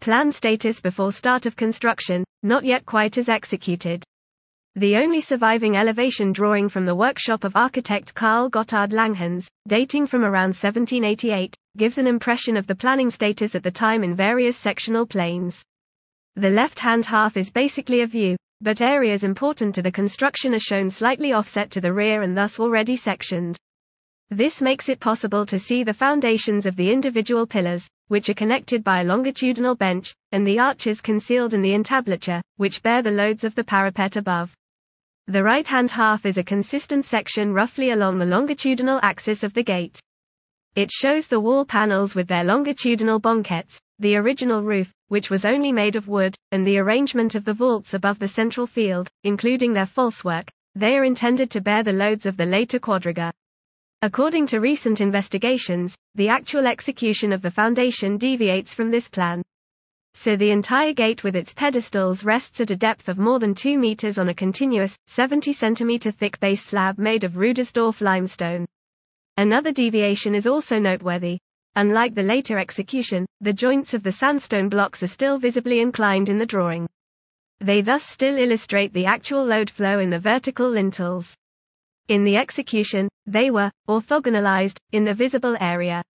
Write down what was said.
Plan status before start of construction, not yet quite as executed. The only surviving elevation drawing from the workshop of architect Carl Gotthard Langhans, dating from around 1788, gives an impression of the planning status at the time in various sectional planes. The left-hand half is basically a view, but areas important to the construction are shown slightly offset to the rear and thus already sectioned. This makes it possible to see the foundations of the individual pillars, which are connected by a longitudinal bench, and the arches concealed in the entablature, which bear the loads of the parapet above. The right-hand half is a consistent section roughly along the longitudinal axis of the gate. It shows the wall panels with their longitudinal banquettes, the original roof, which was only made of wood, and the arrangement of the vaults above the central field, including their falsework. They are intended to bear the loads of the later quadriga. According to recent investigations, the actual execution of the foundation deviates from this plan. So the entire gate with its pedestals rests at a depth of more than 2 meters on a continuous, 70 centimeter thick base slab made of Rudersdorf limestone. Another deviation is also noteworthy. Unlike the later execution, the joints of the sandstone blocks are still visibly inclined in the drawing. They thus still illustrate the actual load flow in the vertical lintels. In the execution, they were orthogonalized in the visible area.